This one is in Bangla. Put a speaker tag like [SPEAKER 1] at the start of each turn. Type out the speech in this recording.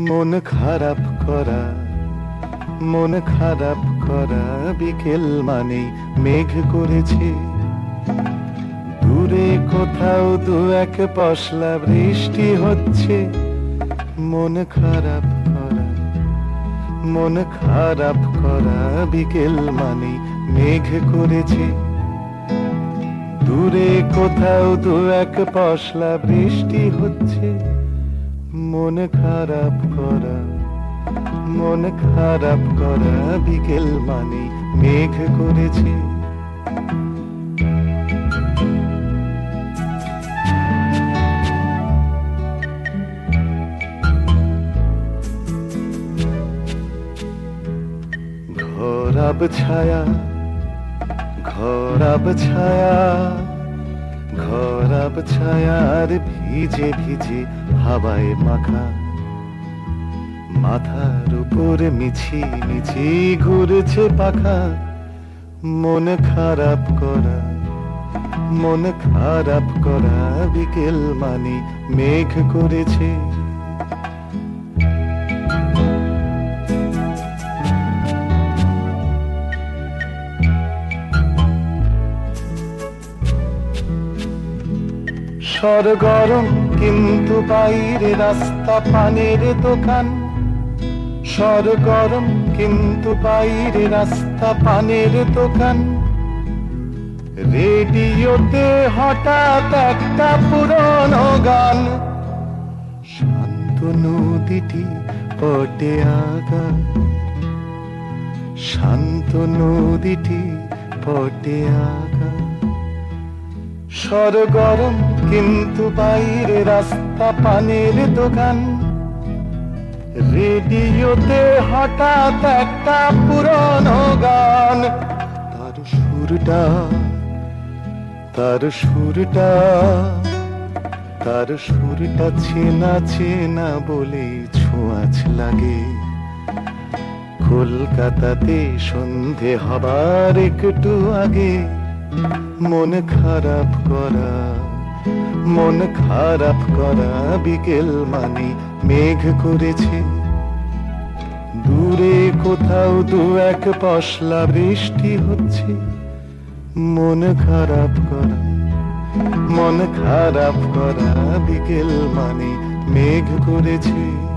[SPEAKER 1] মন খারাপ করা, মন খারাপ করা বিকেল মানেই মেঘ করেছে। দূরে কোথাও দু এক পশলা বৃষ্টি হচ্ছে। মন খারাপ করা, মন খারাপ করা বিকেল মানেই মেঘ করেছে। দূরে কোথাও দু এক পশলা বৃষ্টি হচ্ছে। মন খারাপ করা, মন খারাপ করা বিকেল মানেই মেঘ করেছে। ঘর আবছায়া, ঘর আবছায়া, ঘর আবছায়ার ভিজে ভিজে হাওয়ায় মাখা। মাথার উপরে মিছি মিছি ঘুরছে পাখা। মন খারাপ করা, মন খারাপ করা বিকেল মানে মেঘ করেছে। সরগরম কিন্তু বাইরে রাস্তা পানের দোকান। সরগরম কিন্তু বাইরে রাস্তা পানের দোকান। রেডিওতে হঠাৎ একটা পুরনো গান। শান্ত নদীটি পটে আগা, শান্ত নদীটি পটে আগা। সরগরম কিন্তু বাইরে রাস্তা পানের দোকান। রেডিওতে হঠাৎ একটা পুরনো গান। তার সুরটা, তার সুরটা, তার সুরটা চেনা চেনা বলে ছোঁয়াচ লাগে। কলকাতাতে সন্ধে হবার একটু আগে। মন খারাপ করা, মন খারাপ করা বিকেল মানে মেঘ করেছে। দূরে কোথাও দু এক পশলা বৃষ্টি হচ্ছে। মন খারাপ করা, মন খারাপ করা বিকেল মানে মেঘ করেছে।